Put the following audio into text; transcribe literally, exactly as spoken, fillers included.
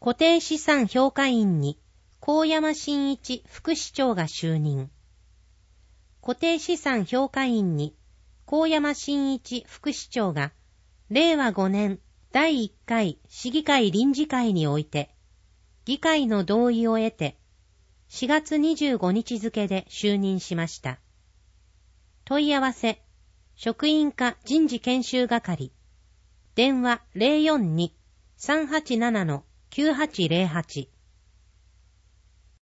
固定資産評価員に高山真一副市長が就任。固定資産評価員に高山真一副市長がれいわごねんだいいっかい市議会臨時会において議会の同意を得てしがつにじゅうごにち付で就任しました。問い合わせ職員課人事研修係電話 ゼロよんに さんはちなな きゅうはちゼロはち